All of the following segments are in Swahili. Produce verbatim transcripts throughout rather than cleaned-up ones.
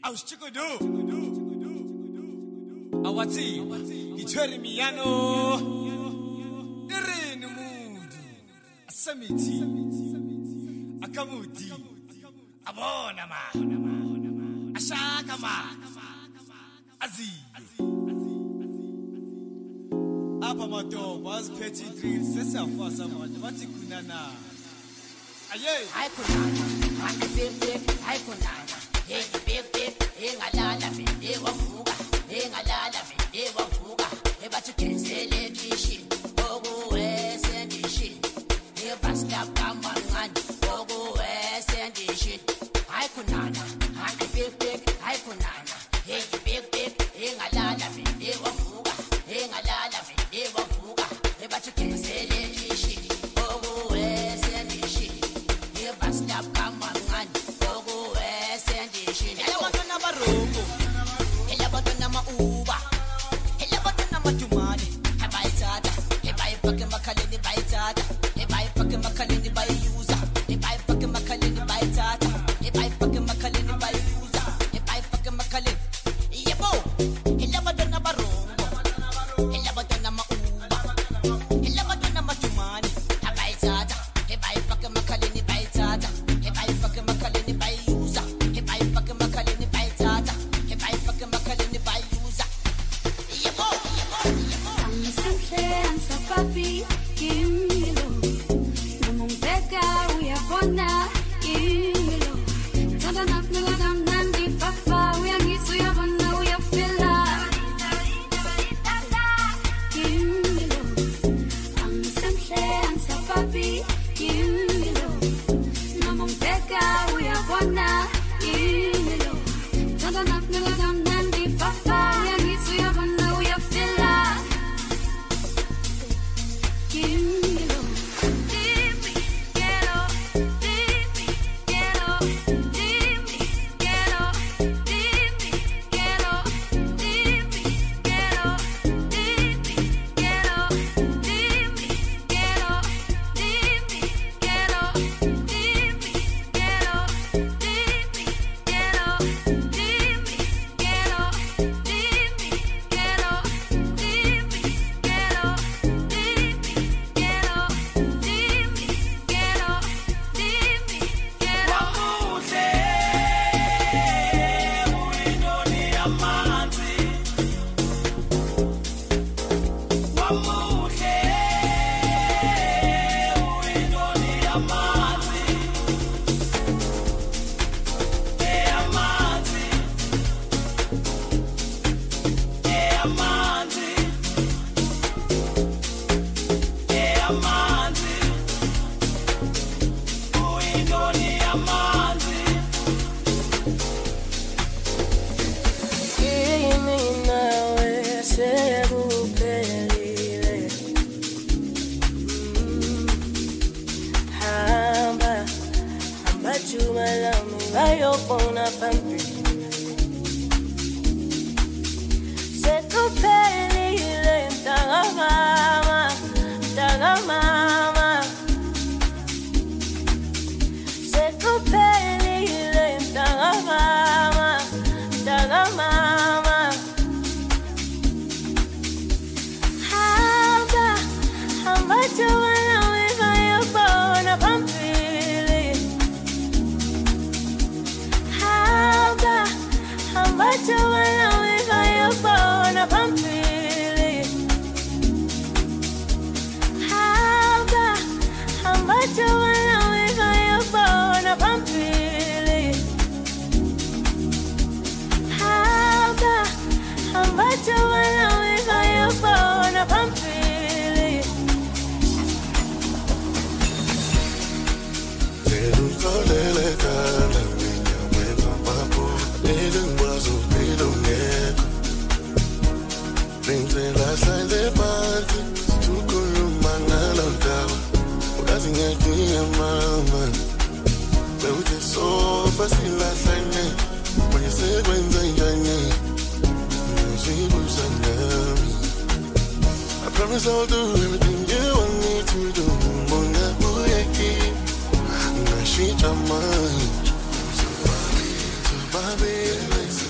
Aushikudu. Awati. Itweri miyano. Irene mudu. Asamiti. Akamudi. Abona ma. Ashaka ma. Azi. Apa mato was petty dreams. Sesa fasa ma. Wati kunana. Aye. Hai kunana. Hai big big. Hai kunana. Hey big big. Hey ngalala me. Hey wafuga. Hey ngalala me. Hey wafuga. Hey bathi kenzele kishi. Ogu wesendishi. Hey basta kamangani. Ogu wesendishi. Hai kunana. Hai big big. Hai kunana. Hey big big. Hey ngalala me. Hey wafuga. Hey ngalala me. Hey wafuga. Hey bathi kenzele kishi. Ogu wesendishi. Hey basta kamangani. Ogu wesendishi. Hello batona barongo. Hello batona mauba. Hello batona majumani. Hey bye tata. Hey bye fucking makaleni bye tata. Hey bye fucking makaleni bye user. Hey bye fucking makaleni bye tata. Hey bye fucking makaleni bye user. Hey bye fucking makaleni. Yebo. Hello batona barongo. Hello batona mauba. Hello batona majumani. Hey bye tata. Hey bye fucking makaleni bye tata. Hey bye fucking makaleni bye user. Hey bye fucking makaleni bye tata. Hey bye fucking makaleni bye user. Yebo. Yebo. Yebo. I'm simple and so papi, give me love. No more beggar, we are gonna give me love. Tada na na na na di papa, we are miss we are gonna we are fella. Give me love. I'm simple and so papi, give me love. No more beggar, we are gonna give me love. Tada na na na na di papa, we are miss we are gonna we are fella. Give me love. Give me, get up. Give me, get up. Give me, get up. Give me, get up. Give me, get up. Give me, get up. Give me, get up. Give me, get up. Give me, get up. Give me, get up. Give me, get up. Give me, get up. Give me, get up. Give me, get up. Give me, get up. Give me, get up. Kimi nawe sekuphelile. Mm. Hamba, hamba juma lami ngayobona phambili. Sekuphelile mntaka mama, mntaka mama. Sekuphelile mntaka mama, mntaka mama. Hamba, hamba juma lami ngayobona phambili. Hamba, hamba juma lami ngayobona phambili. Hamba, hamba juma lami ngayobona phambili. Hamba, hamba juma lami ngayobona phambili. Ngilukolele kala mina wena babo Nilingwazo nilungeko Ningcela hlale phansi Sikhuluma ngalo ndaba Ukazi ngiyadinga mama Bewuthi sofa silahlane Manje sekwenza njani Ngizibuza nami I promise I'll do everything you want me to do Mbona uyeki Nashita manje So baby, so baby,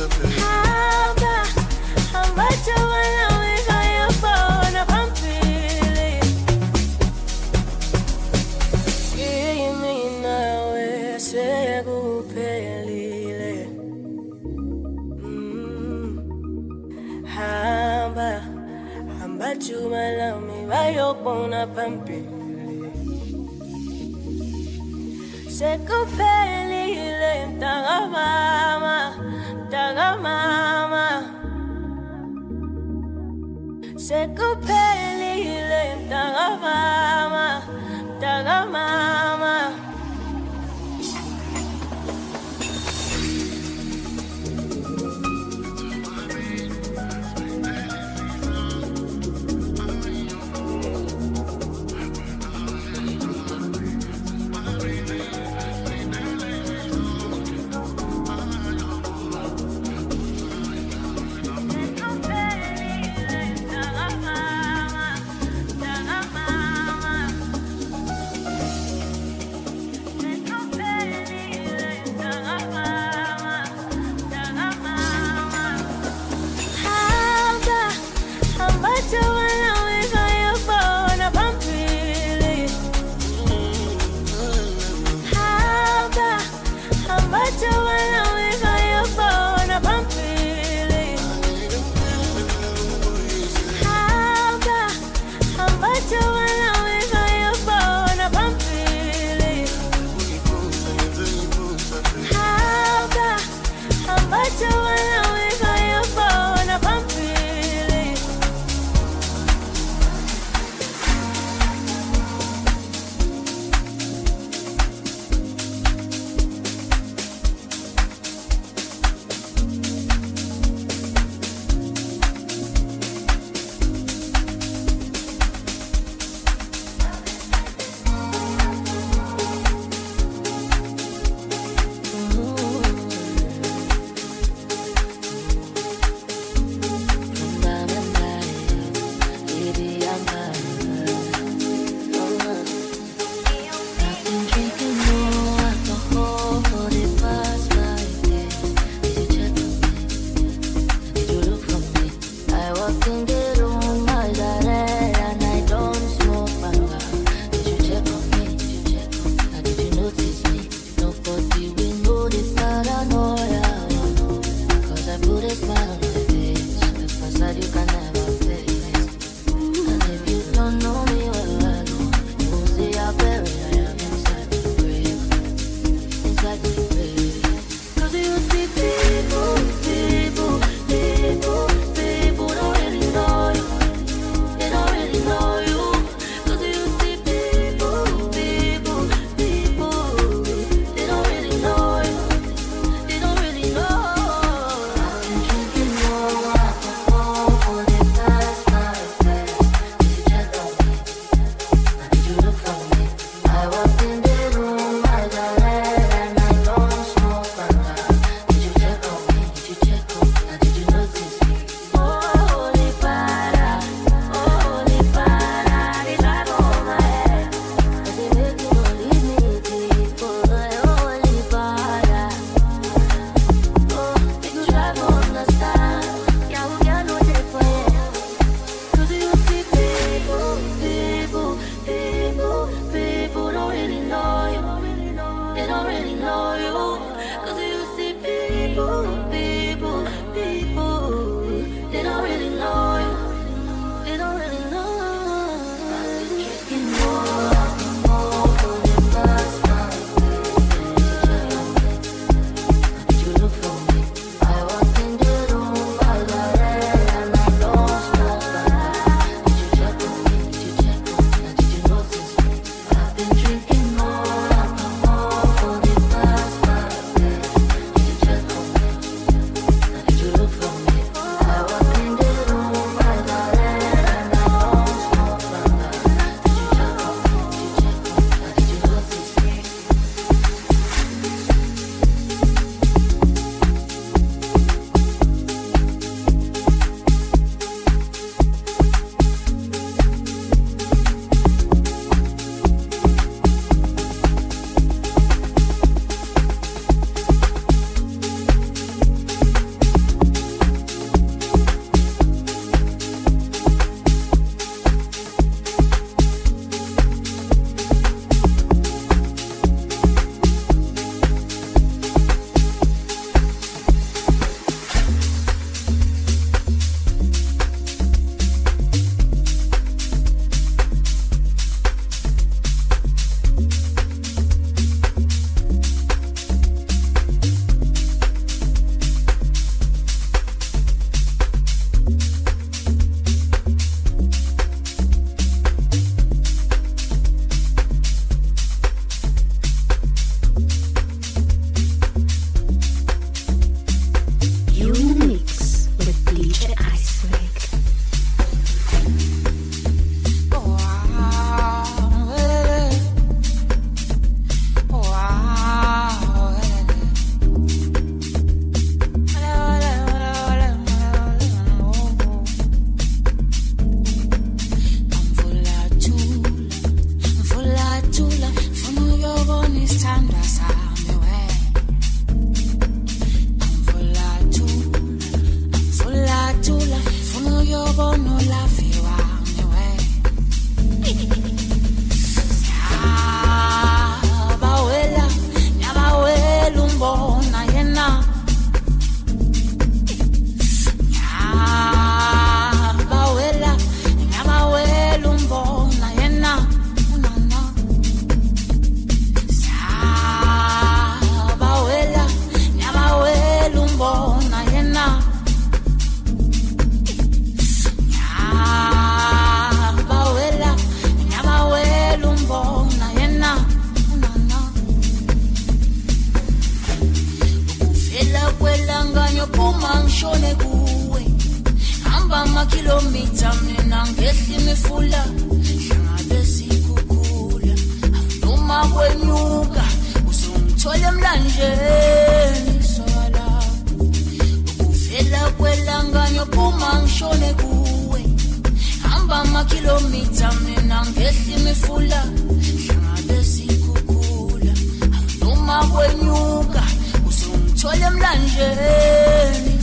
Hamba, hamba chawala wika yopona pampili. Kimi nawe sekuphelile. Mm. Hamba, hamba chawala wika yopona pampili. Sekuphelile mtaka mama, mtaka mama. Sekuphelile mtaka mama, mtaka mama. Sekuphelile mtaka mama. amakhilomitha mina ngehla imifula ngabe sikukula noma kwenyuka usungithola emlanjeni sola ukufela kwelanganyo phuma ngishone kuwe hamba amakhilomitha mina ngehla imifula ngabe sikukula noma kwenyuka usungithola emlanjeni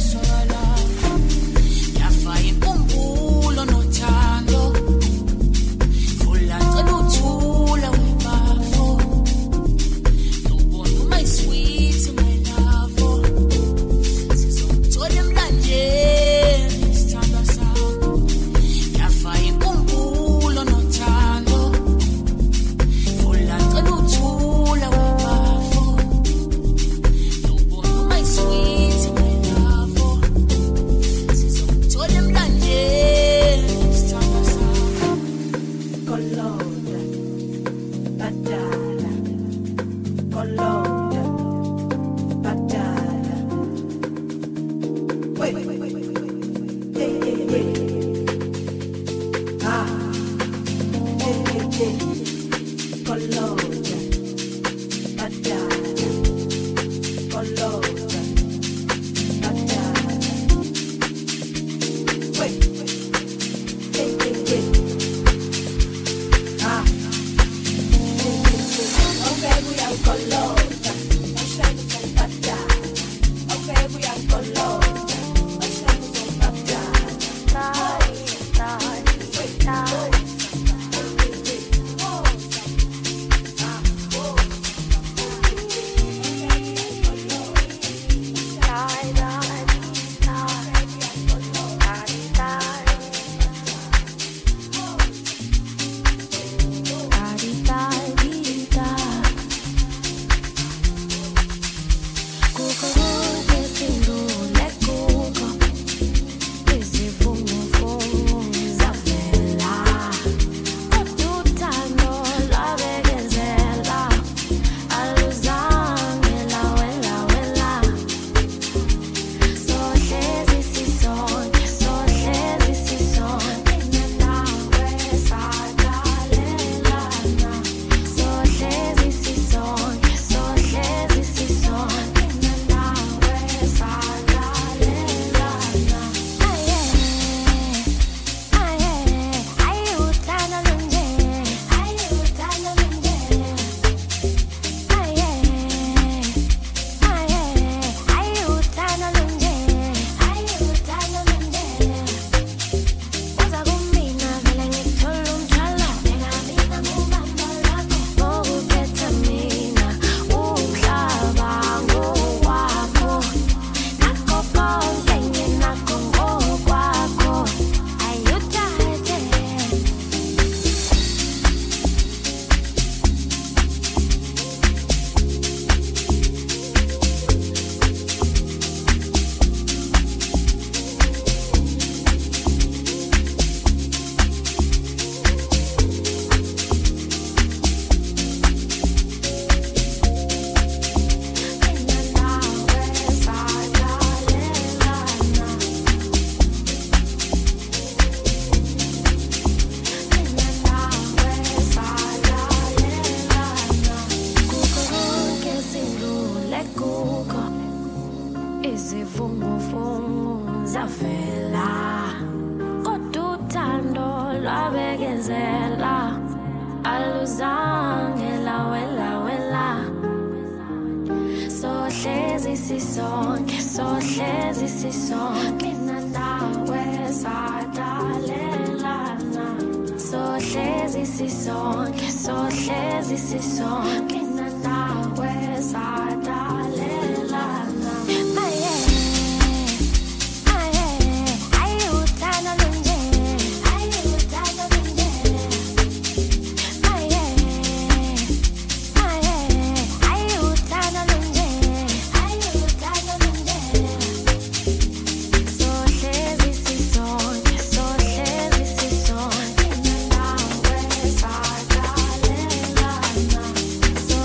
So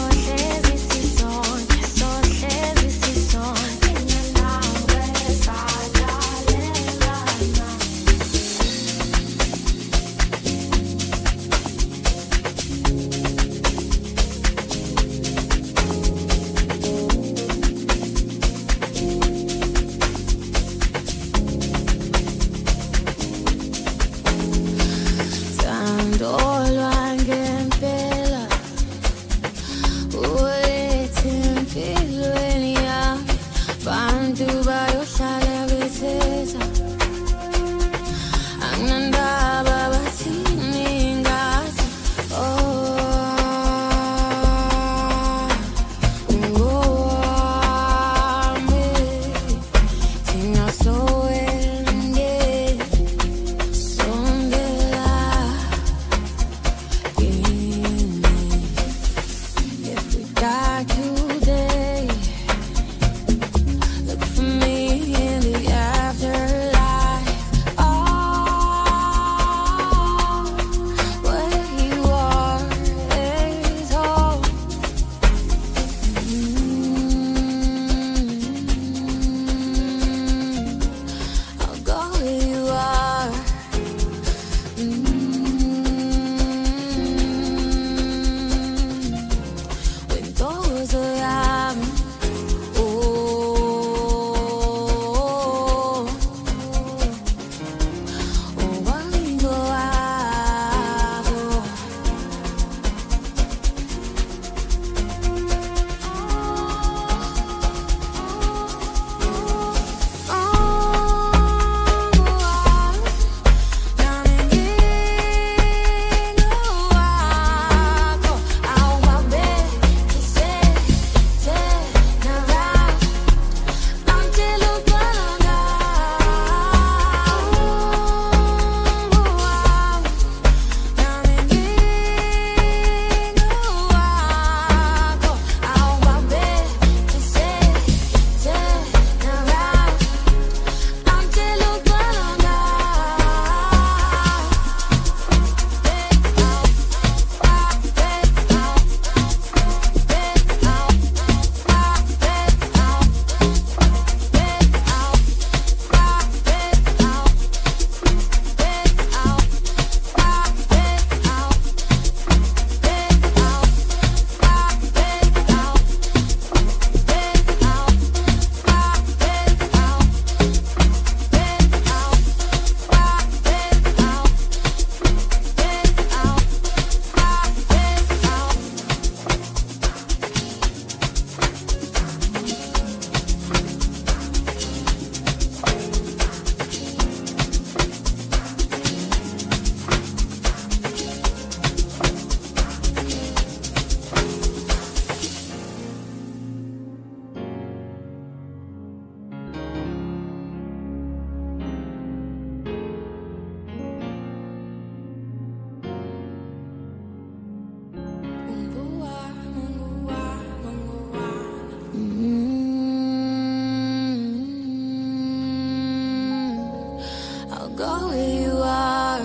go where you are.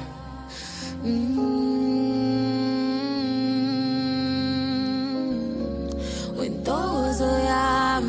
Mm. When those are young.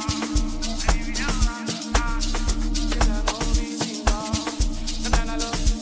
Banana love.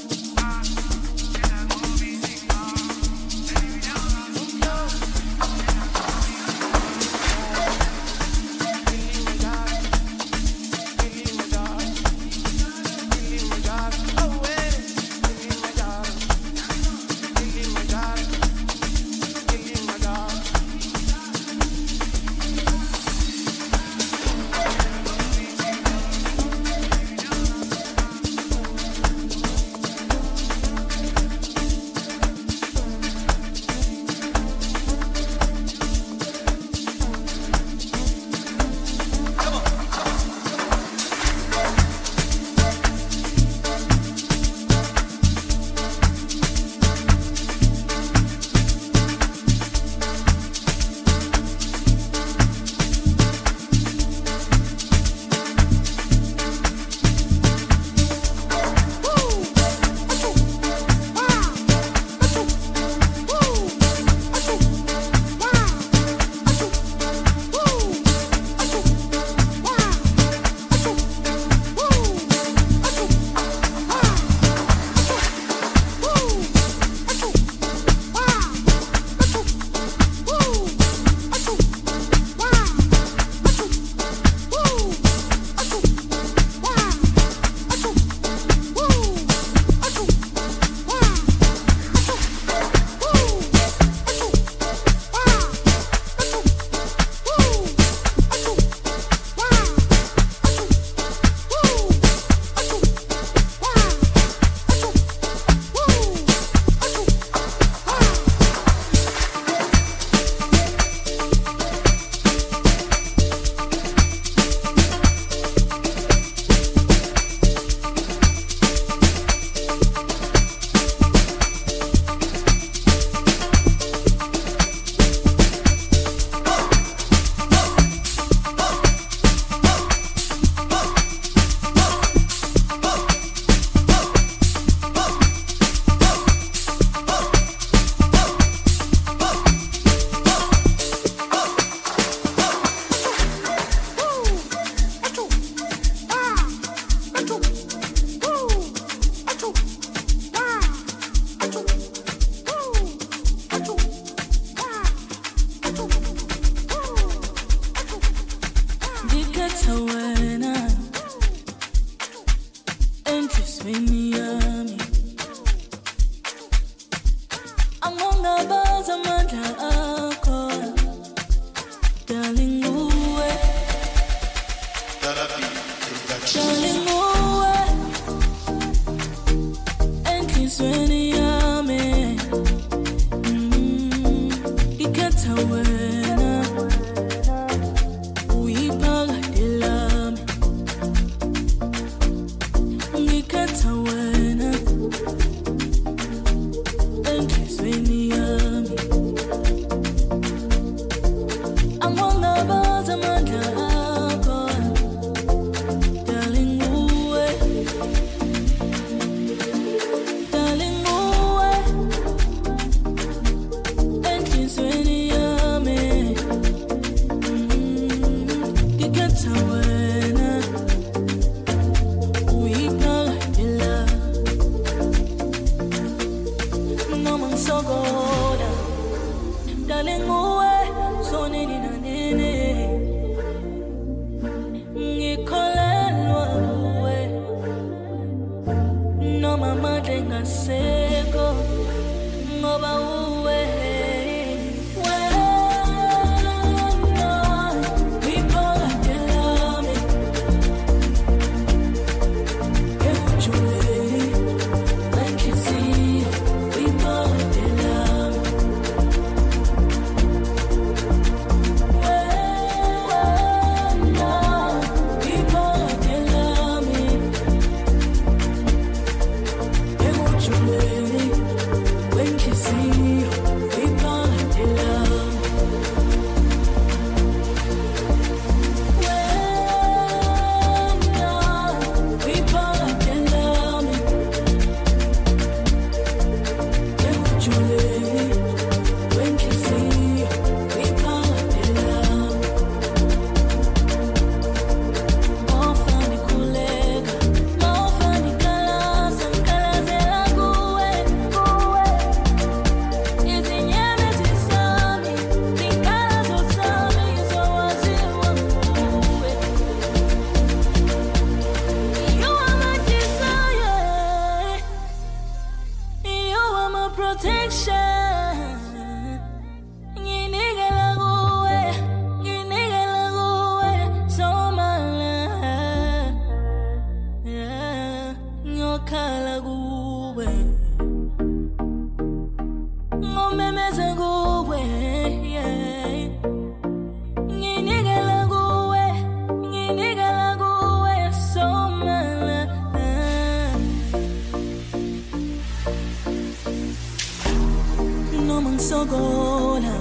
Sogola,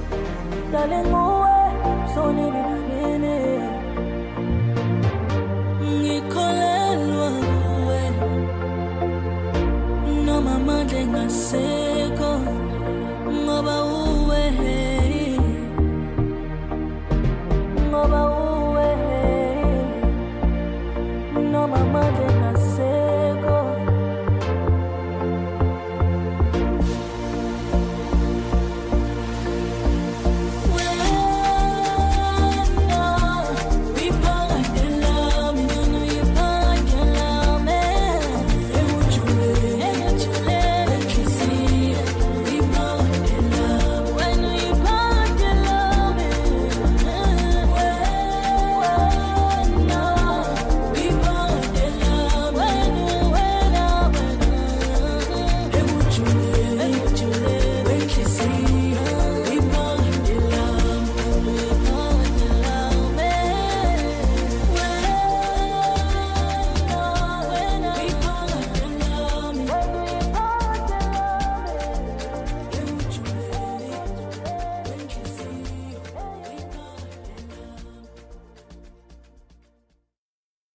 darling, oh, so nene, Nicola, no mama denga seko, ngoba uwe, ngoba uwe, no mama denga.